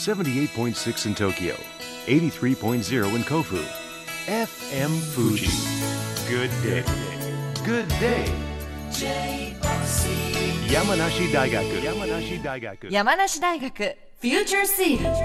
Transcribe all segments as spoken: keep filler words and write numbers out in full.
セブンティエイトポイントシックス in Tokyo, エイティスリーポイントゼロ in Kofu. エフエム Fuji. Good day. Good day. 山梨大学山梨大学山梨大学フューチャーシード。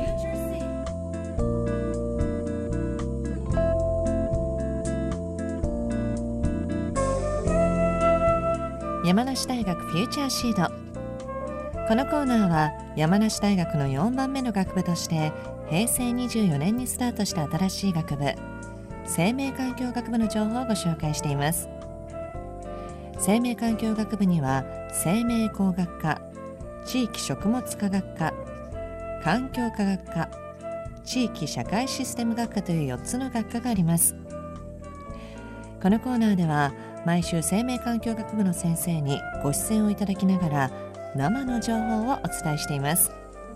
山梨大学フューチャーシード。このコーナーは山梨大学のよんばんめの学部としてへいせいにじゅうよねんにスタートした新しい学部、生命環境学部の情報をご紹介しています。生命環境学部には生命工学科、地域食物科学科、環境科学科、地域社会システム学科というよっつの学科があります。このコーナーでは毎週生命環境学部の先生にご出演をいただきながら生の情報をお伝えしています。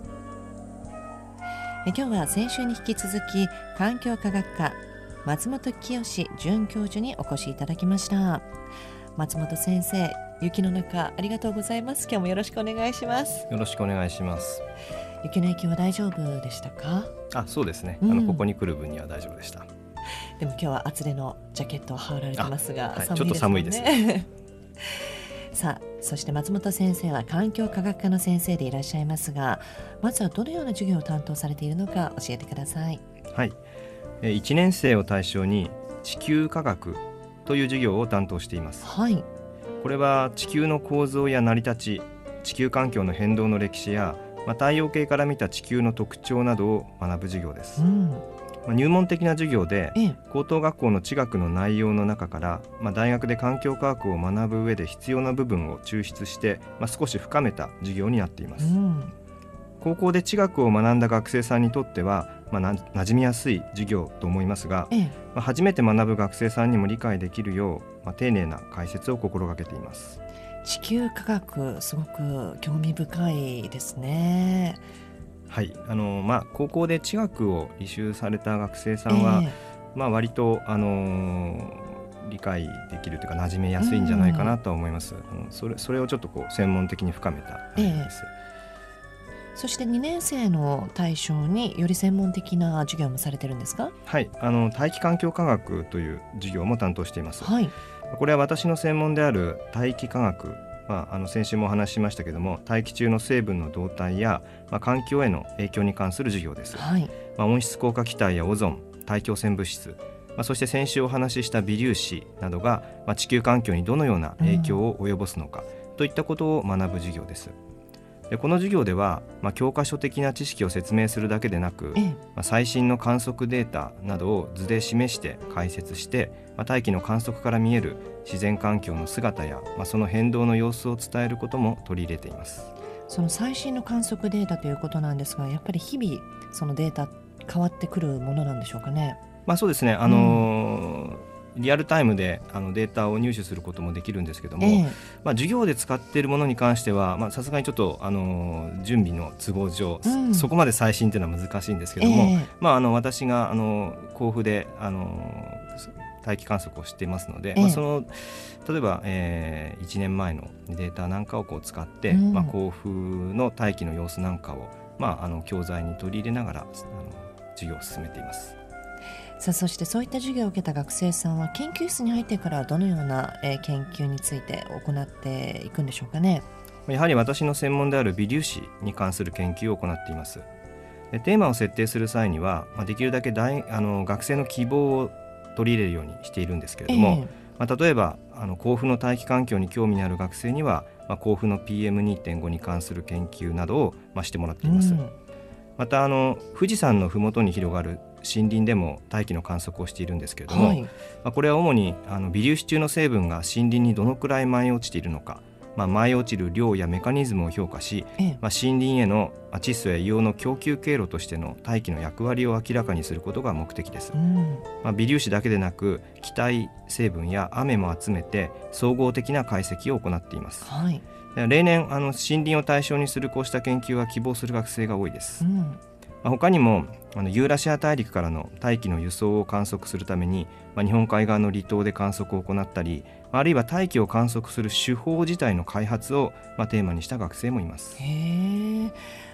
え今日は先週に引き続き環境科学科松本清准教授にお越しいただきました。松本先生、雪の中ありがとうございます。今日もよろしくお願いします。 よろしくお願いします。 雪の影響は大丈夫でしたか？ あ、そうですね、 うん、 あのここに来る分には大丈夫でした。 でも今日は厚手のジャケットを羽織られてますが、 はい、 寒いですね。 ちょっと寒いですねさあ、そして松本先生は環境科学科の先生でいらっしゃいますが、まずはどのような授業を担当されているのか教えてください。 はい、いちねん生を対象に地球科学という授業を担当しています。 はい、 これは地球の構造や成り立ち、地球環境の変動の歴史や、まあ、太陽系から見た地球の特徴などを学ぶ授業です。 うん、 まあ、入門的な授業で、 ええ、 高等学校の地学の内容の中から、まあ、大学で環境科学を学ぶ上で必要な部分を抽出して、まあ、少し深めた授業になっています。 うん、 高校で地学を学んだ学生さんにとっては、まあ、な馴染みやすい授業と思いますが、 ええ、 まあ、初めて学ぶ学生さんにも理解できるよう、まあ、丁寧な解説を心がけています。 地球科学すごく興味深いですね。 はい、あのまあ、高校で地学を履修された学生さんは、 ええ、 まあ、割と、あのー理解できるというか馴染めやすいんじゃないかなとは思います。うん、それ、それをちょっとこう専門的に深めた内容です。 ええ、そしてにねん生の対象により専門的な授業もされてるんですか？ はい、あの大気環境科学という授業も担当しています。 はい、 これは私の専門である大気科学、まあ、あの先週もお話ししましたけども、大気中の成分の動態や、まあ、環境への影響に関する授業です。 はい、 まあ、温室効果気体やオゾン、大気汚染物質、まあ、そして先週お話しした微粒子などが、まあ、地球環境にどのような影響を及ぼすのか、うん、といったことを学ぶ授業です。でこの授業では、まあ、教科書的な知識を説明するだけでなく、 ええ、 まあ、最新の観測データなどを図で示して解説して、まあ、大気の観測から見える自然環境の姿や、まあ、その変動の様子を伝えることも取り入れています。 その最新の観測データということなんですが、やっぱり日々そのデータ変わってくるものなんでしょうかね？ まあ、そうですね、あのーうんリアルタイムであのデータを入手することもできるんですけども、 ええ、 まあ、授業で使っているものに関してはさすがにちょっと、あのー準備の都合上、うん、そこまで最新というのは難しいんですけども、ええまあ、あの私が、あの甲府で、あのー、大気観測をしていますので、ええまあ、その例えば、えー、いちねんまえのデータなんかをこう使って、うんまあ、甲府の大気の様子なんかを、まあ、あの教材に取り入れながらあの授業を進めています。 さあ、そしてそういった授業を受けた学生さんは研究室に入ってからどのような、えー、研究について行っていくんでしょうかね？ やはり私の専門である微粒子に関する研究を行っています。でテーマを設定する際には、まあ、できるだけ大あの学生の希望を取り入れるようにしているんですけれども、えーまあ、例えばあの甲府の大気環境に興味のある学生には、まあ、甲府の ピーエムにてんご に関する研究などを、まあ、してもらっています。うん、またあの富士山のふもとに広がる森林でも大気の観測をしているんですけれども、はいまあ、これは主にあの微粒子中の成分が森林にどのくらい舞い落ちているのか、まあ、舞い落ちる量やメカニズムを評価し、ええまあ、森林への窒素や硫黄の供給経路としての大気の役割を明らかにすることが目的です。うんまあ、微粒子だけでなく気体成分や雨も集めて総合的な解析を行っています。はい、例年あの森林を対象にするこうした研究は希望する学生が多いです。うんまあ、他にもあのユーラシア大陸からの大気の輸送を観測するために、まあ、日本海側の離島で観測を行ったり、あるいは大気を観測する手法自体の開発を、まあ、テーマにした学生もいます。 へー、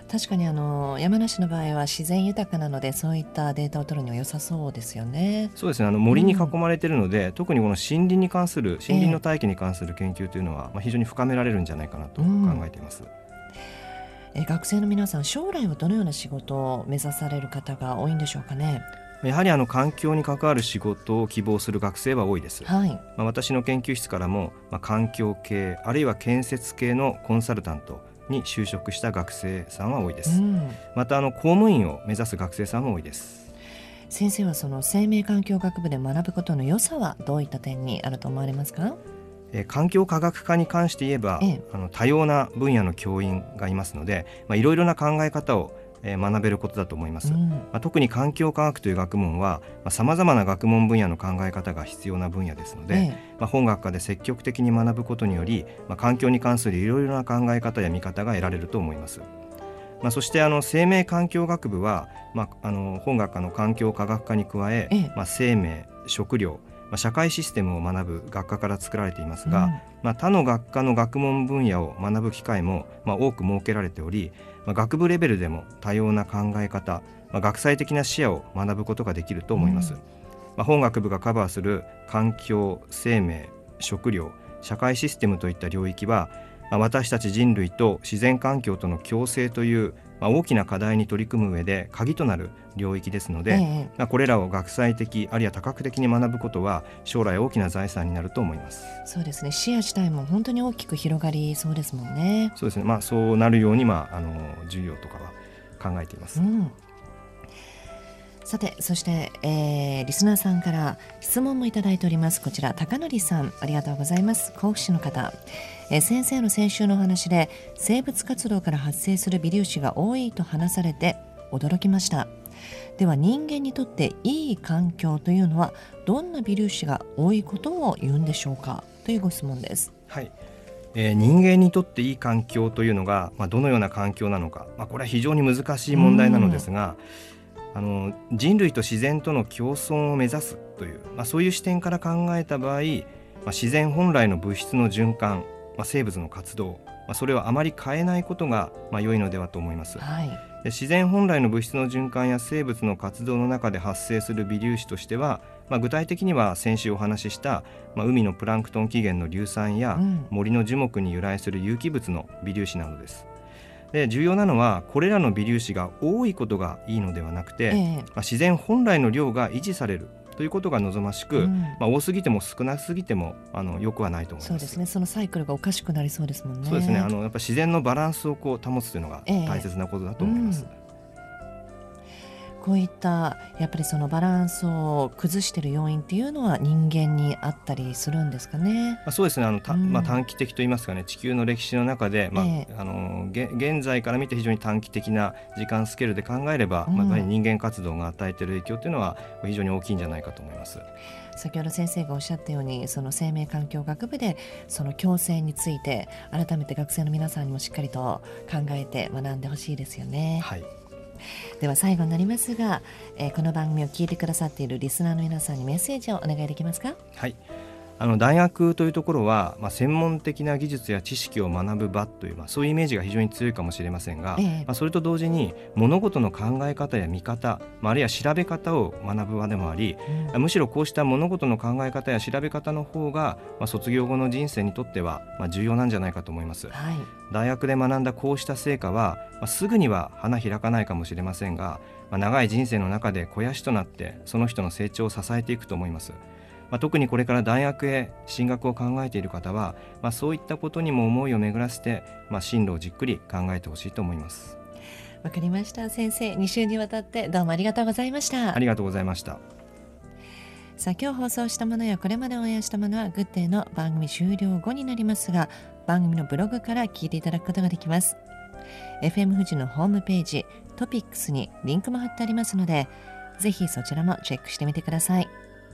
確かにあの山梨の場合は自然豊かなので、そういったデータを取るには良さそうですよね。 そうですね、あの森に囲まれているので、うん、特にこの森林に関する森林の大気に関する研究というのは、えーまあ、非常に深められるんじゃないかなと考えています。 うん、え学生の皆さん、将来はどのような仕事を目指される方が多いんでしょうかね。 やはりあの環境に関わる仕事を希望する学生は多いです。 はい、 まあ、私の研究室からも、まあ、環境系あるいは建設系のコンサルタントに就職した学生さんは多いです。うん、またあの公務員を目指す学生さんも多いです。 先生はその生命環境学部で学ぶことの良さはどういった点にあると思われますか。 え環境科学科に関して言えば、ええ、あの多様な分野の教員がいますので、まあ、いろいろな考え方を学べることだと思います。うん、まあ、特に環境科学という学問はさまざ、まな学問分野の考え方が必要な分野ですので、ええ、まあ、本学科で積極的に学ぶことにより、まあ、環境に関するいろいろな考え方や見方が得られると思います。まあ、そしてあの生命環境学部は、まあ、あの本学科の環境科学科に加え、ええ、まあ、生命、食料、まあ、社会システムを学ぶ学科から作られていますが、うん、まあ、他の学科の学問分野を学ぶ機会も、まあ、多く設けられており、まあ、学部レベルでも多様な考え方、まあ、学際的な視野を学ぶことができると思います。うん、まあ、本学部がカバーする環境、生命、食料、社会システムといった領域は、まあ、私たち人類と自然環境との共生という、まあ、大きな課題に取り組む上で鍵となる領域ですので、ええ、まあ、これらを学際的あるいは多角的に学ぶことは将来大きな財産になると思います。 そうですね、視野自体も本当に大きく広がりそうですもんね。 そうですね、まあ、そうなるように、まあ、あの授業とかは考えています。うん、 さて、そして、えー、リスナーさんから質問もいただいております。こちら高則さん、ありがとうございます。甲府市の方、えー、先生の先週のお話で生物活動から発生する微粒子が多いと話されて驚きました。では人間にとっていい環境というのはどんな微粒子が多いことを言うんでしょうか、というご質問です。 はい、えー、人間にとっていい環境というのが、まあ、どのような環境なのか、まあ、これは非常に難しい問題なのですが、あの人類と自然との共存を目指すという、まあ、そういう視点から考えた場合、まあ、自然本来の物質の循環、まあ、生物の活動、まあ、それをあまり変えないことが、まあ、良いのではと思います。はい、で自然本来の物質の循環や生物の活動の中で発生する微粒子としては、まあ、具体的には先週お話しした、まあ、海のプランクトン起源の硫酸や、うん、森の樹木に由来する有機物の微粒子なのです。で重要なのはこれらの微粒子が多いことがいいのではなくて、ええ、まあ、自然本来の量が維持されるということが望ましく、うん、まあ、多すぎても少なすぎてもあのよくはないと思います。 そうですね、そのサイクルがおかしくなりそうですもんね。 そうですね、あのやっぱ自然のバランスをこう保つというのが大切なことだと思います。ええ、うん、 こういったやっぱりそのバランスを崩している要因っていうのは人間にあったりするんですかね。 まあ、そうですね、あのた、うん、まあ、短期的といいますかね、地球の歴史の中で、まあええ、あの現在から見て非常に短期的な時間スケールで考えれば、うん、まあ、やっぱり人間活動が与えている影響というのは非常に大きいんじゃないかと思います。 先ほど先生がおっしゃったように、その生命環境学部でその共生について改めて学生の皆さんにもしっかりと考えて学んでほしいですよね。はい、では最後になりますが、えー、この番組を聞いてくださっているリスナーの皆さんにメッセージをお願いできますか。 はい、あの大学というところは、まあ、専門的な技術や知識を学ぶ場という、まあ、そういうイメージが非常に強いかもしれませんが、ええ、まあ、それと同時に物事の考え方や見方、まあ、あるいは調べ方を学ぶ場でもあり、うん、むしろこうした物事の考え方や調べ方の方が、まあ、卒業後の人生にとっては、まあ、重要なんじゃないかと思います。はい、大学で学んだこうした成果は、まあ、すぐには花開かないかもしれませんが、まあ、長い人生の中で肥やしとなってその人の成長を支えていくと思います。まあ、特にこれから大学へ進学を考えている方は、まあ、そういったことにも思いを巡らせて、まあ、進路をじっくり考えてほしいと思います。 わかりました。先生、に週にわたってどうもありがとうございました。 ありがとうございました。 さあ、今日放送したものやこれまでオンエアしたものはグッデイの番組終了後になりますが、番組のブログから聞いていただくことができます。 エフエム 富士のホームページトピックスにリンクも貼ってありますので、ぜひそちらもチェックしてみてください。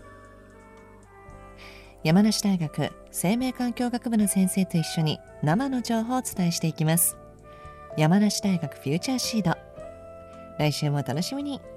山梨大学生命環境学部の先生と一緒に生の情報をお伝えしていきます。山梨大学フューチャーシード、来週もお楽しみに。